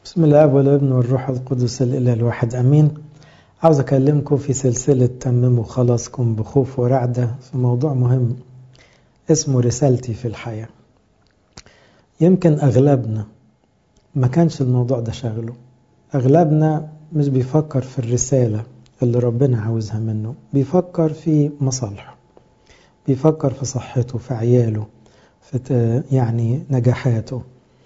بسم الله والابن والروح القدس الإله الواحد أمين. عاوز أكلمكم في سلسلة تمموا خلاصكم بخوف ورعدة في موضوع مهم اسمه رسالتي في الحياة. يمكن أغلبنا ما كانش الموضوع ده شغله، أغلبنا مش بيفكر في الرسالة اللي ربنا عاوزها منه، بيفكر في مصالحه، بيفكر في صحته، في عياله، في نجاحاته.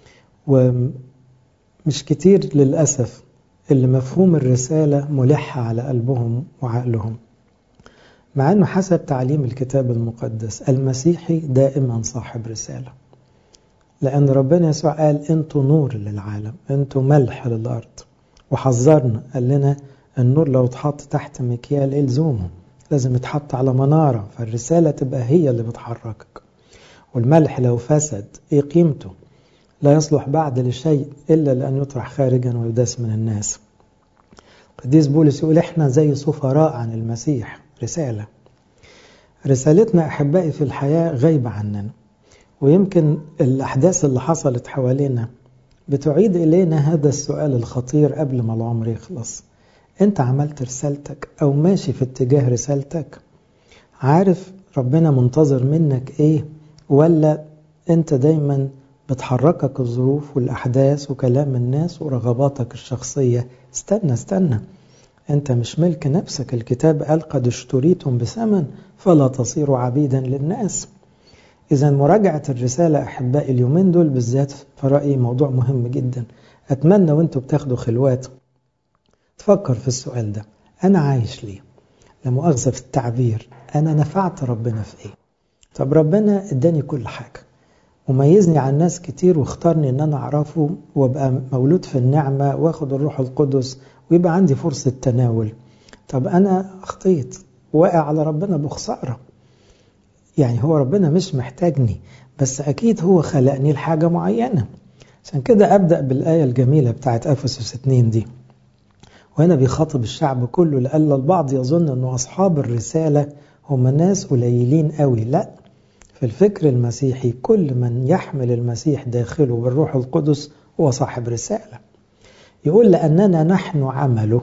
ومش كتير للأسف اللي مفهوم الرسالة ملح على قلبهم وعقلهم، مع أنه حسب تعليم الكتاب المقدس المسيحي دائما صاحب رسالة، لأن ربنا يسوع قال أنتوا نور للعالم، أنتوا ملح للأرض، وحذرنا قال لنا النور لو اتحط تحت مكيال إلزومه، لازم يتحط على منارة، فالرسالة تبقى هي اللي بتحركك. والملح لو فسد إيه قيمته؟ لا يصلح بعد لشيء إلا لأن يطرح خارجا ويداس من الناس. قديس بولس يقول إحنا زي سفراء عن المسيح، رسالتنا أحبائي في الحياة غايبة عننا، ويمكن الأحداث اللي حصلت حوالينا بتعيد إلينا هذا السؤال الخطير قبل ما العمر يخلص. أنت عملت رسالتك أو ماشي في اتجاه رسالتك؟ عارف ربنا منتظر منك إيه؟ ولا أنت دايما بتحركك الظروف والأحداث وكلام الناس ورغباتك الشخصية؟ استنى، أنت مش ملك نفسك، الكتاب قال قد اشتريتم بثمن فلا تصيروا عبيدا للناس. إذا مراجعة الرسالة أحبائي اليومين دول بالذات في رأيي موضوع مهم جدا. أتمنى وانتوا بتاخدوا خلوات تفكر في السؤال ده، أنا عايش ليه؟ لا مؤاخذة في التعبير، أنا نفعت ربنا في إيه؟ طب ربنا اداني كل حاجة وميزني عن ناس كتير واختارني ان انا اعرفه وابقى مولود في النعمة واخد الروح القدس ويبقى عندي فرصة تناول. طب انا اخطيت واقع على ربنا بخسارة، يعني هو ربنا مش محتاجني، بس اكيد هو خلقني لحاجة معينة. عشان كده ابدأ بالآية الجميلة بتاعت أفسس 2 دي، وهنا بيخاطب الشعب كله، لأن البعض يظن انه اصحاب الرسالة هم ناس قليلين قوي. لا، في الفكر المسيحي كل من يحمل المسيح داخله بالروح القدس هو صاحب رسالة. يقول لأننا نحن عمله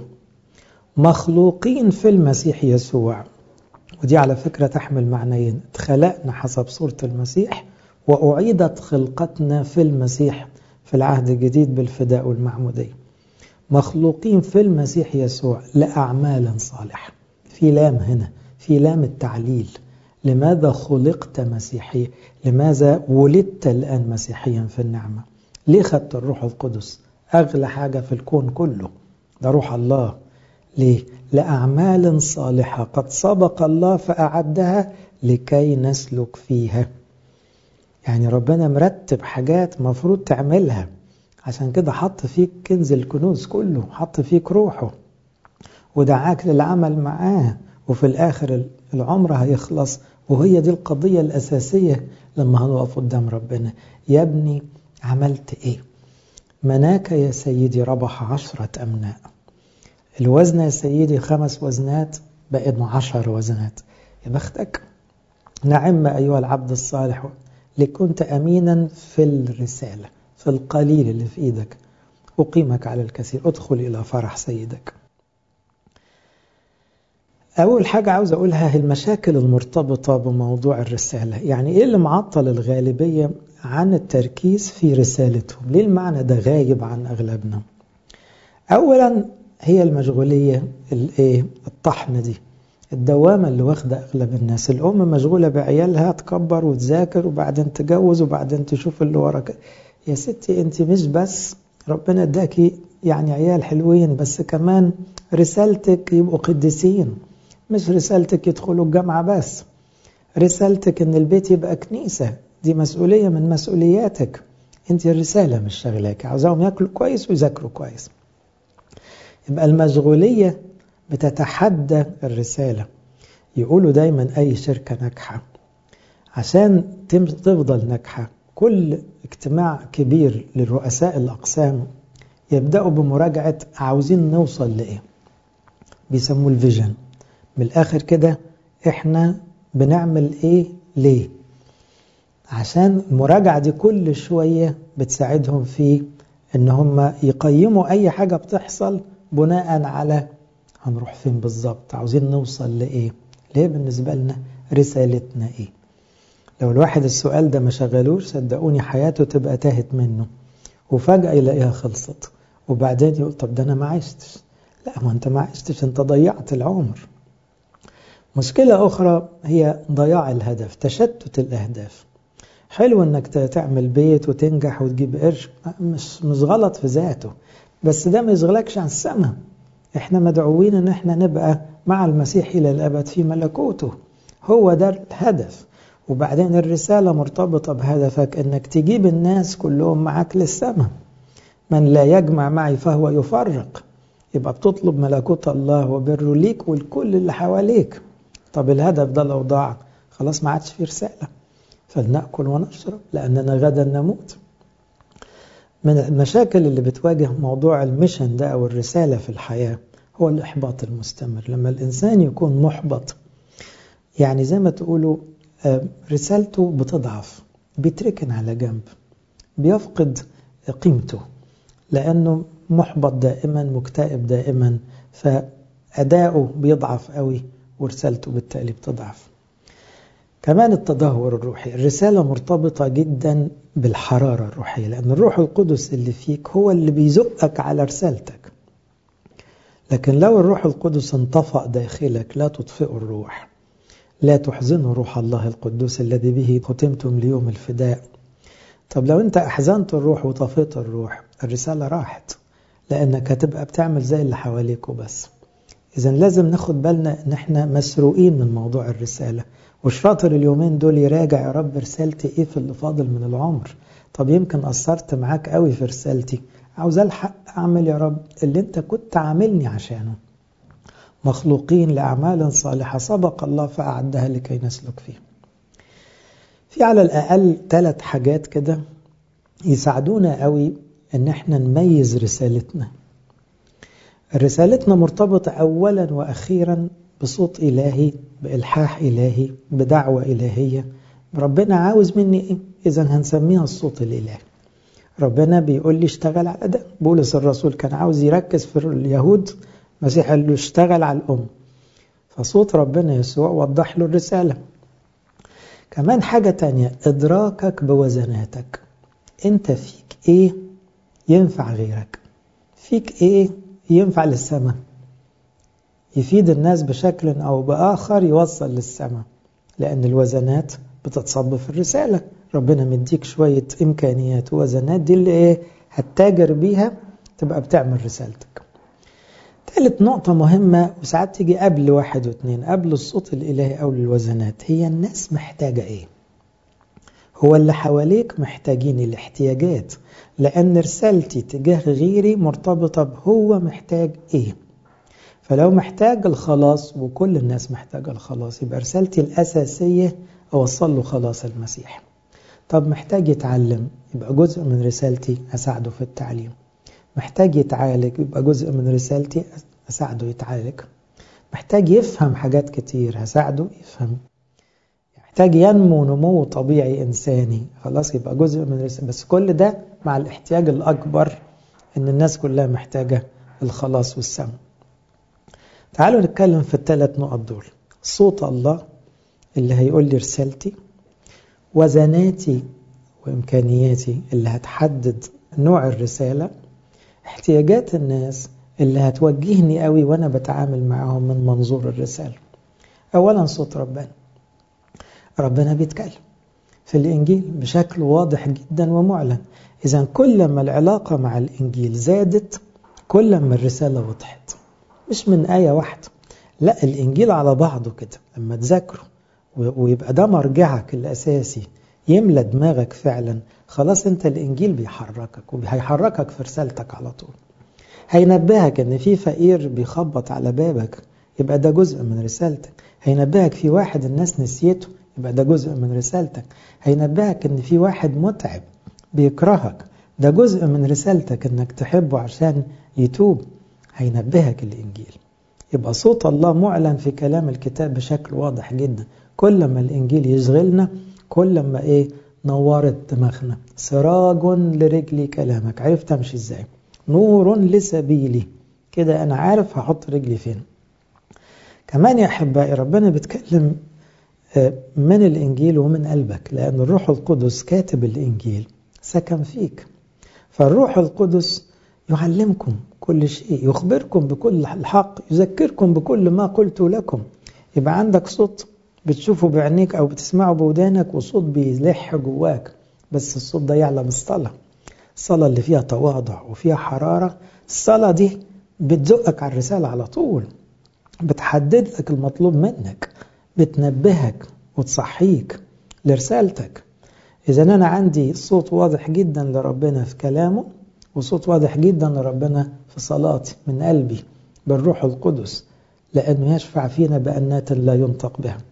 مخلوقين في المسيح يسوع، ودي على فكرة تحمل معنيين، اتخلقنا حسب صورة المسيح وأعيدت خلقتنا في المسيح في العهد الجديد بالفداء والمعمودية. مخلوقين في المسيح يسوع لأعمال صالحة، في لام هنا، في لام التعليل. لماذا خلقت مسيحيا؟ لماذا ولدت الآن مسيحيا في النعمة؟ ليه خدت الروح القدس؟ أغلى حاجة في الكون كله ده روح الله. ليه؟ لأعمال صالحة قد سبق الله فأعدها لكي نسلك فيها. يعني ربنا مرتب حاجات مفروض تعملها، عشان كده حط فيك كنز الكنوز كله، حط فيك روحه ودعاك للعمل معاه، وفي الآخر العمر هيخلص، وهي دي القضية الأساسية لما هنقف قدام ربنا. يا ابني عملت ايه؟ مناك يا سيدي ربح 10 أمناء، الوزن يا سيدي 5 وزنات بقت 10 وزنات، يا بختك. نعم أيها العبد الصالح، لكنت أمينا في الرسالة، في القليل اللي في إيدك أقيمك على الكثير، ادخل إلى فرح سيدك. أول حاجة عاوز أقولها هي المشاكل المرتبطة بموضوع الرسالة. يعني إيه اللي معطل الغالبية عن التركيز في رسالتهم؟ ليه المعنى ده غايب عن أغلبنا؟ أولا هي المشغولية، الطحن دي، الدوامة اللي واخدة أغلب الناس. الأم مشغولة بعيالها، تكبر وتذاكر وبعدين تجوز وبعدين تشوف اللي وراك. يا ستي أنت مش بس ربنا اداكي عيال حلوين، بس كمان رسالتك يبقوا قديسين، مش رسالتك يدخلوا الجامعة بس، رسالتك ان البيت يبقى كنيسة، دي مسؤولية من مسؤولياتك. انت الرسالة مش شغلاك، عاوزاهم ياكلوا كويس ويذاكروا كويس. يبقى المشغولية بتتحدى الرسالة. يقولوا دايما اي شركة ناجحة عشان تفضل ناجحة، كل اجتماع كبير للرؤساء الأقسام يبدأوا بمراجعة عاوزين نوصل لإيه، بيسموه الفيجن. من الآخر كده إحنا بنعمل إيه ليه؟ عشان المراجعة دي كل شوية بتساعدهم في إن هم يقيموا أي حاجة بتحصل بناء على هنروح فين بالظبط، عاوزين نوصل لإيه، ليه بالنسبة لنا رسالتنا إيه. لو الواحد السؤال ده ما شغلوش صدقوني حياته تبقى تاهت منه، وفجأة يلاقيها خلصت، وبعدين يقول طب ده أنا ما عشتش. لا، ما أنت ما عشتش، أنت ضيعت العمر. مشكلة أخرى هي ضياع الهدف، تشتت الأهداف. حلو أنك تعمل بيت وتنجح وتجيب قرش، مش غلط في ذاته، بس ده ما يشغلكش عن السماء. احنا مدعوين ان احنا نبقى مع المسيح إلى الأبد في ملكوته، هو ده الهدف. وبعدين الرسالة مرتبطة بهدفك انك تجيب الناس كلهم معك للسماء. من لا يجمع معي فهو يفرق. يبقى بتطلب ملكوت الله وبره ليك والكل اللي حواليك. طب الهدف ده لو ضاع خلاص ما عادش فيه رسالة. فلنأكل ونشرب لأننا غدا نموت. من المشاكل اللي بتواجه موضوع الميشن ده أو الرسالة في الحياة هو الإحباط المستمر. لما الإنسان يكون محبط، يعني زي ما تقولوا رسالته بتضعف، بيتركن على جنب، بيفقد قيمته، لأنه محبط دائما، مكتئب دائما، فأداؤه بيضعف قوي ورسالته بالتالي بتضعف. كمان التدهور الروحي، الرسالة مرتبطة جدا بالحرارة الروحية، لأن الروح القدس اللي فيك هو اللي بيزقك على رسالتك. لكن لو الروح القدس انطفأ داخلك لا تطفئ الروح، لا تحزنه روح الله القدوس الذي به ختمتم ليوم الفداء. طب لو انت أحزنت الروح وطفيت الروح، الرسالة راحت، لأنك هتبقى بتعمل زي اللي حواليك وبس. إذن لازم ناخد بالنا ان احنا مسروقين من موضوع الرسالة، والشاطر اليومين دول يراجع يا رب رسالتي ايه في اللي فاضل من العمر. طب يمكن قصرت معاك قوي في رسالتي، عاوز الحق اعمل يا رب اللي انت كنت عاملني عشانه. مخلوقين لأعمال صالحة سبق الله فأعدها لكي نسلك فيه. في على الأقل 3 حاجات كده يساعدونا قوي ان احنا نميز رسالتنا. رسالتنا مرتبطة أولا وأخيرا بصوت إلهي، بإلحاح إلهي، بدعوة إلهية. ربنا عاوز مني إيه؟ إذن هنسميها الصوت الإلهي. ربنا بيقول لي اشتغل على ده. بولس الرسول كان عاوز يركز في اليهود، مسيح قال له اشتغل على الأم. فصوت ربنا يسوع وضح له الرسالة. كمان حاجة تانية، إدراكك بوزناتك. أنت فيك إيه ينفع غيرك؟ فيك إيه ينفع للسماء، يفيد الناس بشكل أو بآخر، يوصل للسماء. لأن الوزنات بتتصب في الرسالة. ربنا مديك شوية إمكانيات ووزنات، دي اللي إيه هتتاجر بيها تبقى بتعمل رسالتك. ثالث نقطة مهمة وساعات تيجي قبل 1 و2، قبل الصوت الإلهي أو الوزنات، هي الناس محتاجة إيه. هو اللي حواليك محتاجين الاحتياجات، لأن رسالتي تجاه غيري مرتبطة بهو محتاج إيه. فلو محتاج الخلاص وكل الناس محتاجة الخلاص، يبقى رسالتي الأساسية أوصل له خلاص المسيح. طب محتاج يتعلم، يبقى جزء من رسالتي أساعده في التعليم. محتاج يتعالج، يبقى جزء من رسالتي أساعده يتعالج. محتاج يفهم حاجات كتير، هساعده يفهم. محتاج ينمو نمو طبيعي إنساني، خلاص يبقى جزء من رسالة. بس كل ده مع الاحتياج الأكبر إن الناس كلها محتاجة الخلاص والسماء. تعالوا نتكلم في ال3 نقط دول. صوت الله اللي هيقول لي رسالتي، وزناتي وإمكانياتي اللي هتحدد نوع الرسالة، احتياجات الناس اللي هتوجهني قوي وأنا بتعامل معهم من منظور الرسالة. أولا صوت ربنا بيتكلم في الإنجيل بشكل واضح جدا ومعلن. إذن كل ما العلاقة مع الإنجيل زادت كل ما الرسالة وضحت، مش من آية واحدة، لا الإنجيل على بعضه كده لما تذاكره ويبقى ده مرجعك الأساسي، يملى دماغك فعلا، خلاص انت الإنجيل بيحركك وهيحركك في رسالتك على طول. هينبهك ان في فقير بيخبط على بابك، يبقى ده جزء من رسالتك. هينبهك في واحد الناس نسيته، يبقى ده جزء من رسالتك. هينبهك ان في واحد متعب بيكرهك، ده جزء من رسالتك انك تحبه عشان يتوب. هينبهك الإنجيل. يبقى صوت الله معلن في كلام الكتاب بشكل واضح جدا. كل ما الإنجيل يشغلنا كل ما نورت دماغنا. سراج لرجلي كلامك، عرفت امشي ازاي. نور لسبيلي، كده انا عارف هحط رجلي فين. كمان يا احبائي ربنا بيتكلم من الانجيل ومن قلبك، لان الروح القدس كاتب الانجيل سكن فيك. فالروح القدس يعلمكم كل شيء، يخبركم بكل الحق، يذكركم بكل ما قلت لكم. يبقى عندك صوت بتشوفه بعينيك أو بتسمعه بودانك، وصوت بيلح جواك، بس الصوت ده يعلم الصلاة. الصلاة اللي فيها تواضع وفيها حرارة، الصلاة دي بتزقك على الرسالة على طول، بتحدد لك المطلوب منك، بتنبهك وتصحيك لرسالتك. إذا أنا عندي صوت واضح جدا لربنا في كلامه، وصوت واضح جدا لربنا في صلاتي من قلبي بالروح القدس، لأنه يشفع فينا بأنات لا ينطق بها.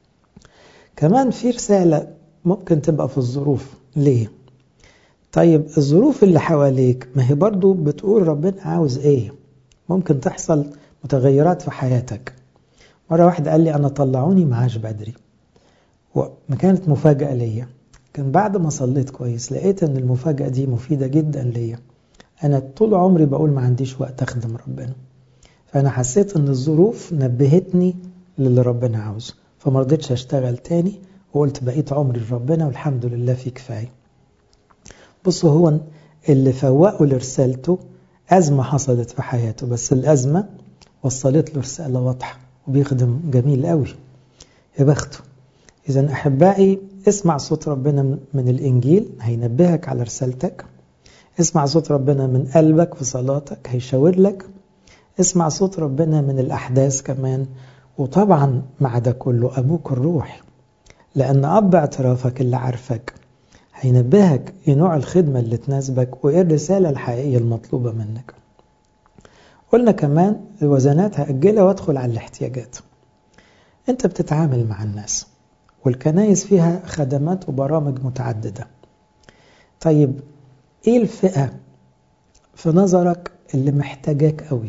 كمان في رسالة ممكن تبقى في الظروف. ليه؟ طيب الظروف اللي حواليك ما هي برضو بتقول ربنا عاوز ايه. ممكن تحصل متغيرات في حياتك. مرة واحد قال لي أنا طلعوني معاش بدري، وما كانت مفاجأة ليا. كان بعد ما صليت كويس لقيت ان المفاجأة دي مفيدة جدا ليا. أنا طول عمري بقول ما عنديش وقت أخدم ربنا، فأنا حسيت ان الظروف نبهتني للي ربنا عاوزه، فما رضيتش أشتغل تاني، وقلت بقيت عمري لربنا والحمد لله في كفاية. بصوا، هو اللي فوقه لرسالته أزمة حصلت في حياته، بس الأزمة وصلت له رسالة واضحة وبيخدم جميل قوي. يا بخته. إذن أحبائي، اسمع صوت ربنا من الإنجيل هينبهك على رسالتك. اسمع صوت ربنا من قلبك في صلاتك هيشاور لك. اسمع صوت ربنا من الأحداث كمان. وطبعا مع ده كله أبوك الروح، لأن أب اعترافك اللي عارفك هينبهك ايه نوع الخدمة اللي تناسبك وايه الرسالة الحقيقية المطلوبة منك. قلنا كمان الوزنات هأجلها وادخل على الاحتياجات. انت بتتعامل مع الناس، والكنائس فيها خدمات وبرامج متعددة. طيب ايه الفئة في نظرك اللي محتاجاك قوي؟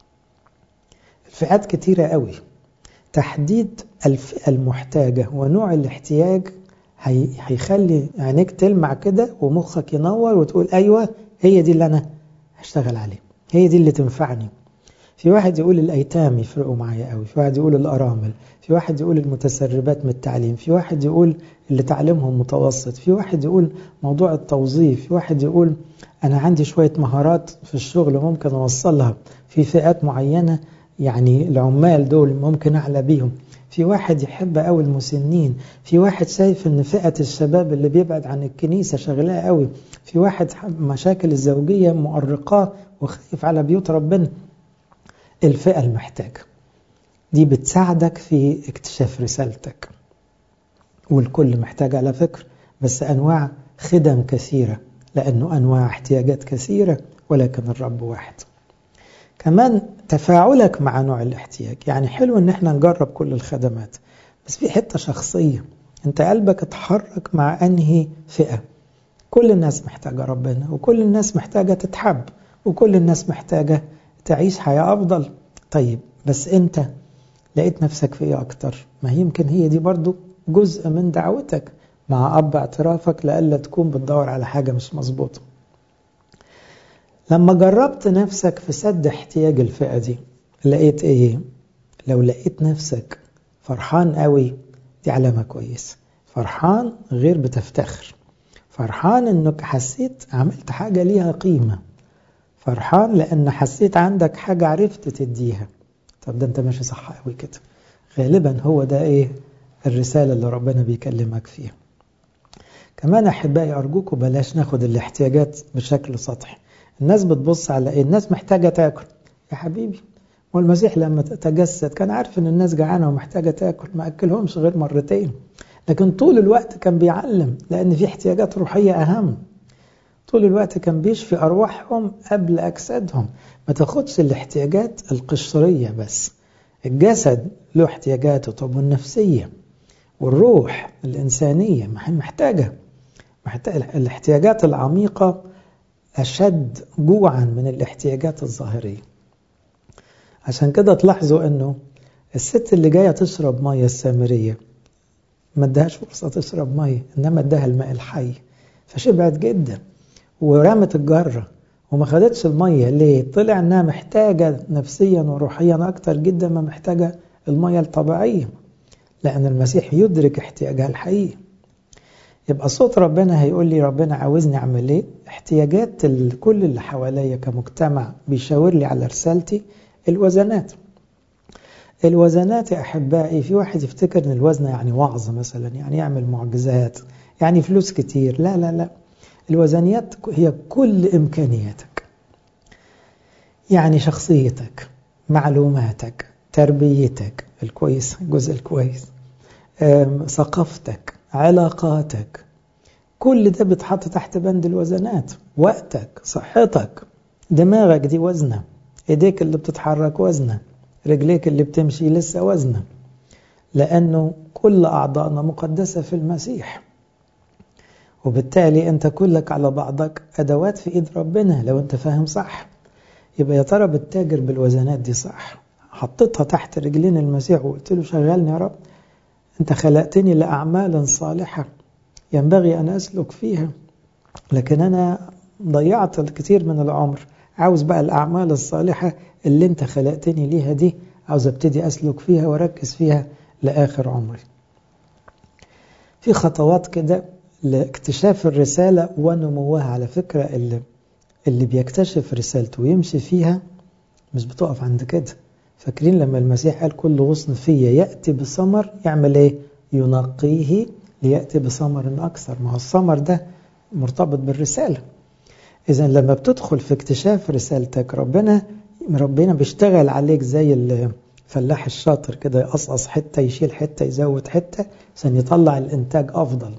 الفئات كتيرة قوي. تحديد الفئة المحتاجة ونوع الاحتياج هيخلي عينيك تلمع كده ومخك ينور وتقول أيوة هي دي اللي أنا هشتغل عليه، هي دي اللي تنفعني. في واحد يقول الأيتام يفرقوا معايا قوي، في واحد يقول الأرامل، في واحد يقول المتسربات من التعليم، في واحد يقول اللي تعليمهم متوسط، في واحد يقول موضوع التوظيف، في واحد يقول أنا عندي شوية مهارات في الشغل ممكن أوصلها. في فئات معينة يعني العمال دول ممكن أعلى بيهم. في واحد يحب قوي المسنين، في واحد شايف ان فئة الشباب اللي بيبعد عن الكنيسة شغلاه قوي، في واحد مشاكل الزوجية مؤرقاه وخايف على بيوت ربنا. الفئة المحتاجة دي بتساعدك في اكتشاف رسالتك، والكل محتاج على فكرة، بس أنواع خدم كثيرة، لأنه أنواع احتياجات كثيرة ولكن الرب واحد. كمان تفاعلك مع نوع الاحتياج، يعني حلو ان احنا نجرب كل الخدمات، بس في حتة شخصية انت قلبك اتحرك مع انهي فئة. كل الناس محتاجة ربنا، وكل الناس محتاجة تتحب، وكل الناس محتاجة تعيش حياة افضل. طيب بس انت لقيت نفسك في ايه اكتر؟ ما يمكن هي دي برضو جزء من دعوتك مع اب اعترافك، لألا تكون بتدور على حاجة مش مظبوطة. لما جربت نفسك في سد احتياج الفئة دي لقيت ايه؟ لو لقيت نفسك فرحان قوي دي علامة كويسة. فرحان غير بتفتخر، فرحان انك حسيت عملت حاجة ليها قيمة، فرحان لان حسيت عندك حاجة عرفت تديها. طب ده انت ماشي صح قوي كده. غالبا هو ده ايه الرسالة اللي ربنا بيكلمك فيها. كمان احبائي ارجوكم بلاش ناخد الاحتياجات بشكل سطحي. الناس بتبص على ايه؟ الناس محتاجة تاكل. يا حبيبي، والمسيح لما تجسد كان عارف ان الناس جعانة ومحتاجة تاكل، ما اكلهمش غير مرتين، لكن طول الوقت كان بيعلم، لان في احتياجات روحية اهم. طول الوقت كان بيشفي ارواحهم قبل اجسادهم. ما تاخدش الاحتياجات القشرية بس. الجسد له احتياجاته، طب والنفسية والروح الإنسانية محتاجة الاحتياجات العميقة أشد جوعا من الاحتياجات الظاهرية. عشان كده تلاحظوا أنه الست اللي جاية تشرب مية السامرية ما ادهاش فرصة تشرب مية، إنما ادها الماء الحي، فشبعت جدا ورمت الجرة وما خدتش المية. ليه؟ طلع إنها محتاجة نفسيا وروحيا أكتر جدا ما محتاجة المية الطبيعية، لأن المسيح يدرك احتياجها الحقيقي. يبقى صوت ربنا هيقول لي ربنا عاوزني أعمل إيه، احتياجات كل اللي حواليا كمجتمع بيشاور لي على رسالتي. الوزنات يا أحبائي، في واحد يفتكر أن الوزن يعني وعظ مثلا، يعني يعمل معجزات، يعني فلوس كتير. لا لا لا، الوزنيات هي كل إمكانياتك، يعني شخصيتك، معلوماتك، تربيتك الكويس، الجزء الكويس، ثقافتك، علاقاتك، كل ده بيتحط تحت بند الوزنات. وقتك، صحتك، دماغك دي وزنة، ايديك اللي بتتحرك وزنة، رجليك اللي بتمشي لسه وزنة، لأنه كل أعضائنا مقدسة في المسيح. وبالتالي أنت كلك على بعضك أدوات في إيد ربنا لو أنت فاهم صح. يبقى يا ترى بتتاجر بالوزنات دي صح؟ حطيتها تحت رجلين المسيح وقلت له شغلني يا رب، أنت خلقتني لأعمال صالحة ينبغي أن أسلك فيها، لكن أنا ضيعت الكثير من العمر، عاوز بقى الأعمال الصالحة اللي أنت خلقتني ليها دي، عاوز أبتدي أسلك فيها وأركز فيها لآخر عمري. في خطوات كده لاكتشاف الرسالة ونموها. على فكرة اللي بيكتشف رسالته ويمشي فيها مش بتقف عند كده. فاكرين لما المسيح قال كل غصن فيا يأتي بثمر، يعمل ايه؟ ينقيه ليأتي بثمر أكثر. ما هو الثمر ده مرتبط بالرسالة. إذن لما بتدخل في اكتشاف رسالتك، ربنا بيشتغل عليك زي الفلاح الشاطر كده، يقصقص حتة، يشيل حتة، يزود حتة عشان يطلع الإنتاج أفضل.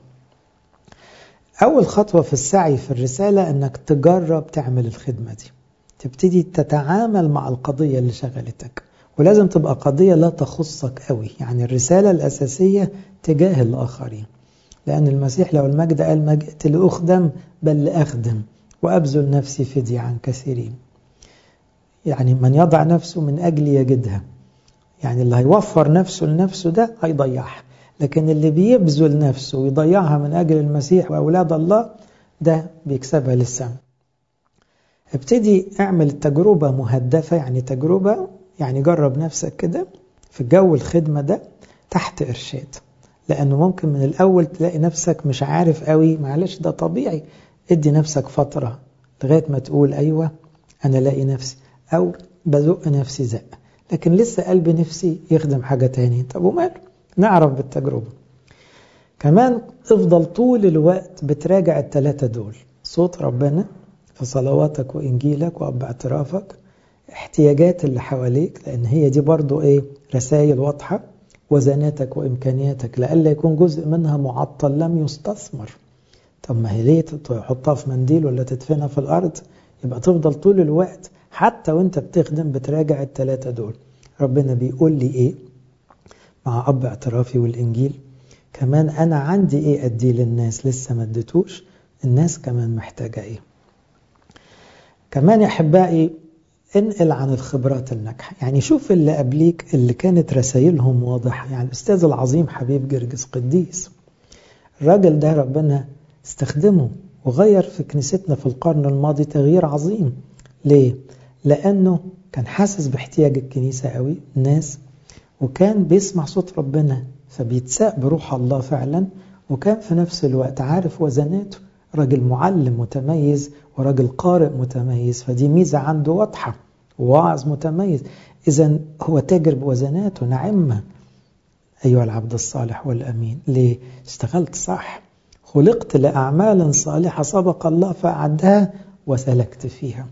أول خطوة في السعي في الرسالة أنك تجرب تعمل الخدمة دي، تبتدي تتعامل مع القضية اللي شغلتك، ولازم تبقى قضية لا تخصك قوي، يعني الرسالة الأساسية تجاه الآخرين. لأن المسيح لو المجد قال ما جئت لأخدم بل لأخدم وأبذل نفسي فدية عن كثيرين. يعني من يضع نفسه من أجل يجدها، يعني اللي هيوفر نفسه لنفسه ده هيضيعها، لكن اللي بيبذل نفسه ويضيعها من أجل المسيح وأولاد الله ده بيكسبها للسماء. ابتدي اعمل تجربة مهدفة، يعني تجربة يعني جرب نفسك كده في جو الخدمة ده تحت إرشاد، لأنه ممكن من الأول تلاقي نفسك مش عارف قوي. معلش ده طبيعي، ادي نفسك فترة لغاية ما تقول أيوة أنا لاقي نفسي، أو بزق نفسي زق، لكن لسه قلبي نفسي يخدم حاجة تاني. طب ومال؟ نعرف بالتجربة. كمان افضل طول الوقت بتراجع الثلاثة دول: صوت ربنا في صلواتك وإنجيلك وأب اعترافك، احتياجات اللي حواليك لأن هي دي برضو رسائل واضحة، وزناتك وإمكانياتك لألا يكون جزء منها معطل لم يستثمر. طب ما هي ليه تحطها في منديل ولا تدفنها في الأرض؟ يبقى تفضل طول الوقت حتى وانت بتخدم بتراجع الثلاثة دول. ربنا بيقول لي ايه مع أب اعترافي والإنجيل؟ كمان أنا عندي ايه أدي للناس لسه ما اديتوش؟ الناس كمان محتاجة ايه؟ كمان يا أحبائي انقل عن الخبرات الناجحة، يعني شوف اللي قبليك اللي كانت رسائلهم واضحة. يعني الأستاذ العظيم حبيب جرجس قديس، الراجل ده ربنا استخدمه وغير في كنيستنا في القرن الماضي تغيير عظيم. ليه؟ لأنه كان حاسس باحتياج الكنيسة قوي الناس، وكان بيسمع صوت ربنا فبيتساق بروح الله فعلا، وكان في نفس الوقت عارف وزناته. راجل معلم متميز وراجل قارئ متميز، فدي ميزة عنده واضحة، وواعظ متميز. إذن هو تاجر بوزناته. نعمة أيها العبد الصالح والأمين. ليه؟ اشتغلت صح، خلقت لأعمال صالحة سبق الله فأعدها وسلكت فيها.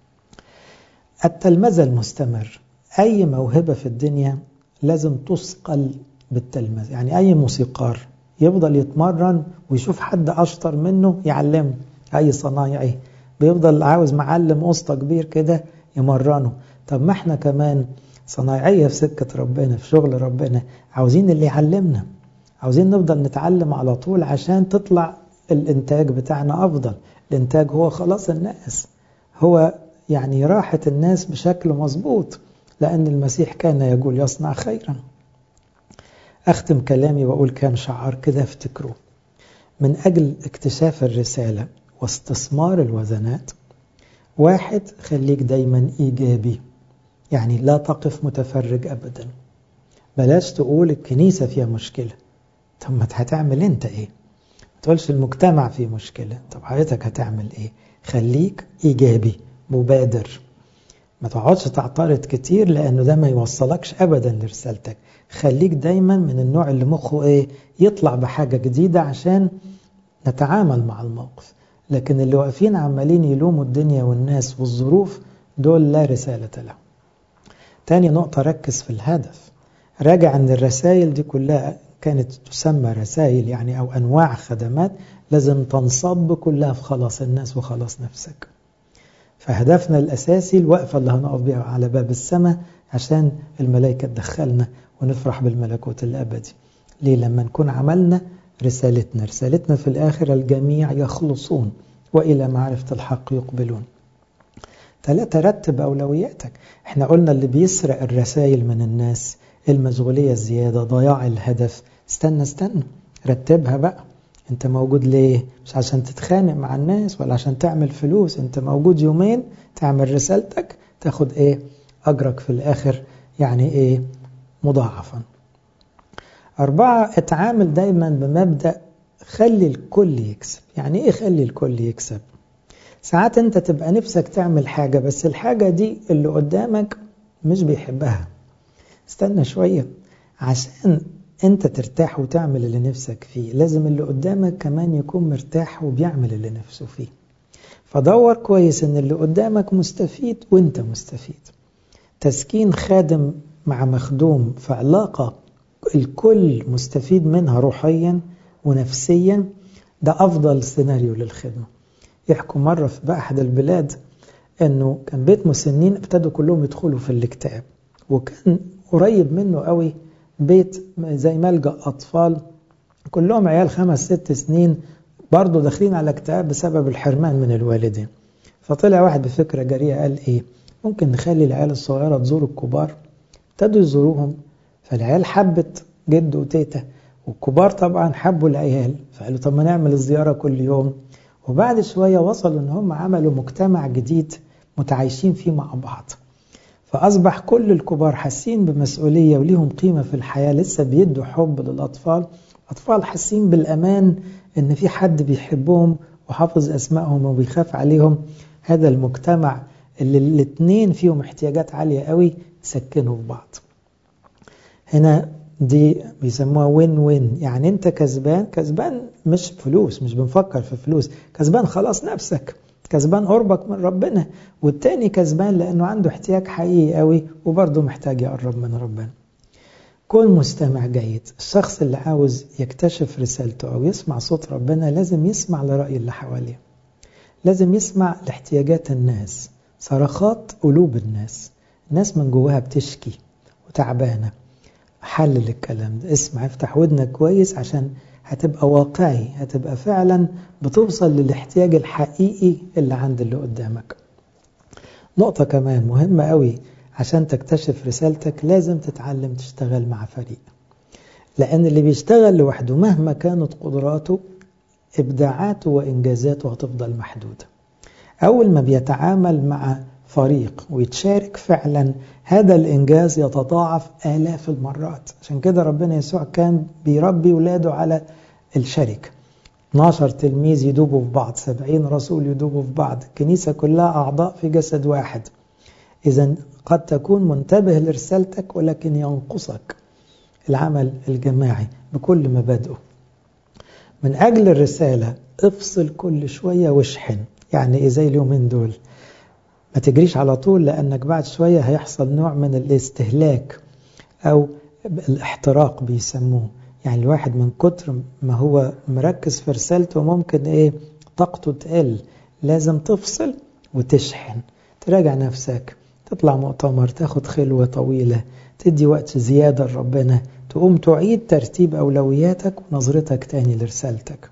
التلمذة المستمر. أي موهبة في الدنيا لازم تثقل بالتلمذة. يعني أي موسيقار يفضل يتمرن ويشوف حد أشطر منه يعلمه. أي صنايعي بيفضل عاوز معلم أسطى كبير كده يمرنه. طب ما احنا كمان صنايعية في سكة ربنا، في شغل ربنا، عاوزين اللي يعلمنا، عاوزين نفضل نتعلم على طول عشان تطلع الإنتاج بتاعنا أفضل. الإنتاج هو خلاص الناس، هو يعني راحة الناس بشكل مظبوط، لأن المسيح كان يقول يصنع خيرا. أختم كلامي وأقول كام شعار كده افتكروه. من أجل اكتشاف الرسالة واستثمار الوزنات، 1 خليك دايما إيجابي، يعني لا تقف متفرج أبدا. بلاش تقول الكنيسة فيها مشكلة، طب ما هتعمل انت ايه؟ ما تقولش المجتمع فيه مشكلة، طب حضرتك هتعمل ايه؟ خليك إيجابي مبادر، ما تقعدش تعترض كتير لأنه ده ما يوصلكش أبدا لرسالتك. خليك دايما من النوع اللي مخه ايه؟ يطلع بحاجة جديدة عشان نتعامل مع الموقف. لكن اللي واقفين عمالين يلوموا الدنيا والناس والظروف، دول لا رسالة لهم. تاني نقطة، ركز في الهدف. راجع أن الرسائل دي كلها كانت تسمى رسائل يعني أو أنواع خدمات، لازم تنصب كلها في خلاص الناس وخلاص نفسك. فهدفنا الأساسي الوقفة اللي هنقف بيها على باب السماء عشان الملائكة تدخلنا ونفرح بالملكوت الأبدي. ليه؟ لما نكون عملنا رسالتنا في الآخر الجميع يخلصون وإلى معرفة الحق يقبلون. 3 رتب أولوياتك. احنا قلنا اللي بيسرق الرسائل من الناس المشغولية الزيادة، ضياع الهدف. استنى رتبها بقى. انت موجود ليه؟ مش عشان تتخانق مع الناس ولا عشان تعمل فلوس. انت موجود يومين تعمل رسالتك، تاخد ايه؟ أجرك في الآخر يعني ايه؟ مضاعفا. 4 اتعامل دايما بمبدأ خلي الكل يكسب. يعني ايه خلي الكل يكسب؟ ساعات انت تبقى نفسك تعمل حاجة بس الحاجة دي اللي قدامك مش بيحبها. استنى شوية عشان انت ترتاح وتعمل اللي نفسك فيه، لازم اللي قدامك كمان يكون مرتاح وبيعمل اللي نفسه فيه. فدور كويس ان اللي قدامك مستفيد وانت مستفيد. تسكين خادم مع مخدوم في علاقة الكل مستفيد منها روحيا ونفسيا، ده أفضل سيناريو للخدمة. يحكوا مرة في أحد البلاد أنه كان بيت مسنين ابتدوا كلهم يدخلوا في الاكتئاب، وكان قريب منه قوي بيت زي ملجأ أطفال كلهم عيال 5-6 سنين برضو داخلين على اكتئاب بسبب الحرمان من الوالدين. فطلع واحد بفكرة جريئة، قال إيه؟ ممكن نخلي العيال الصغيرة تزور الكبار. ابتدوا يزوروهم، فالعيال حبت جد وتيتا، والكبار طبعا حبوا العيال، فقالوا طب ما نعمل الزيارة كل يوم. وبعد شوية وصلوا ان هم عملوا مجتمع جديد متعايشين فيه مع بعض، فأصبح كل الكبار حاسين بمسؤولية وليهم قيمة في الحياة، لسه بيدوا حب للأطفال. أطفال حاسين بالأمان ان في حد بيحبهم وحافظ أسمائهم وبيخاف عليهم. هذا المجتمع اللي الاتنين فيهم احتياجات عالية قوي سكنوا في بعض. هنا دي بيسموها وين وين، يعني انت كسبان مش فلوس، مش بنفكر في فلوس، كسبان خلاص نفسك، كسبان قربك من ربنا، والتاني كسبان لانه عنده احتياج حقيقي قوي وبرضه محتاج يقرب من ربنا. كون مستمع جيد. الشخص اللي عاوز يكتشف رسالته او يسمع صوت ربنا لازم يسمع لرأي اللي حواليه، لازم يسمع لاحتياجات الناس، صرخات قلوب الناس من جواها بتشكي وتعبانة. حلل الكلام ده، اسمع، افتح ودنك كويس عشان هتبقى واقعي، هتبقى فعلا بتوصل للاحتياج الحقيقي اللي عند اللي قدامك. نقطة كمان مهمة قوي عشان تكتشف رسالتك، لازم تتعلم تشتغل مع فريق. لأن اللي بيشتغل لوحده مهما كانت قدراته إبداعاته وإنجازاته هتفضل محدودة. أول ما بيتعامل مع فريق ويتشارك فعلا هذا الإنجاز يتضاعف آلاف المرات. عشان كده ربنا يسوع كان بيربي ولاده على الشركة. 12 تلميذ يدوبوا في بعض، 70 رسول يدوبوا في بعض، الكنيسة كلها أعضاء في جسد واحد. إذن قد تكون منتبه لرسالتك ولكن ينقصك العمل الجماعي بكل مبادئه. من أجل الرسالة افصل كل شوية واشحن. يعني إيه زي اليومين دول؟ ما تجريش على طول، لأنك بعد شوية هيحصل نوع من الاستهلاك أو الاحتراق بيسموه. يعني الواحد من كتر ما هو مركز في رسالته ممكن طاقته تقل. لازم تفصل وتشحن، تراجع نفسك، تطلع مؤتمر، تاخد خلوة طويلة، تدي وقت زيادة لربنا، تقوم تعيد ترتيب أولوياتك ونظرتك تاني لرسالتك.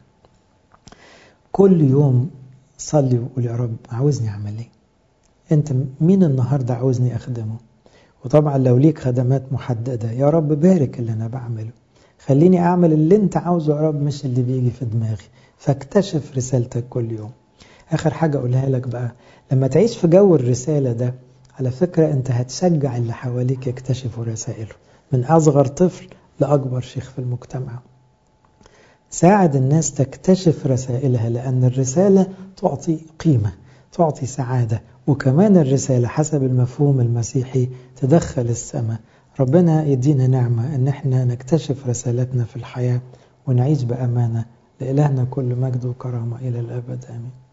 كل يوم صلي وقول يا رب عاوزني أعمل ايه؟ انت مين النهاردة عاوزني أخدمه؟ وطبعا لو ليك خدمات محددة يا رب بارك اللي أنا بعمله. خليني أعمل اللي أنت عاوزه يا رب مش اللي بيجي في دماغي. فاكتشف رسالتك كل يوم. آخر حاجة أقولها لك بقى، لما تعيش في جو الرسالة ده، على فكرة أنت هتشجع اللي حواليك يكتشفوا رسائله، من أصغر طفل لأكبر شيخ في المجتمع. ساعد الناس تكتشف رسائلها، لأن الرسالة تعطي قيمة، تعطي سعادة، وكمان الرسالة حسب المفهوم المسيحي تدخل السماء. ربنا يدينا نعمة أن احنا نكتشف رسالتنا في الحياة ونعيش بأمانة. لإلهنا كل مجد وكرامة إلى الأبد آمين.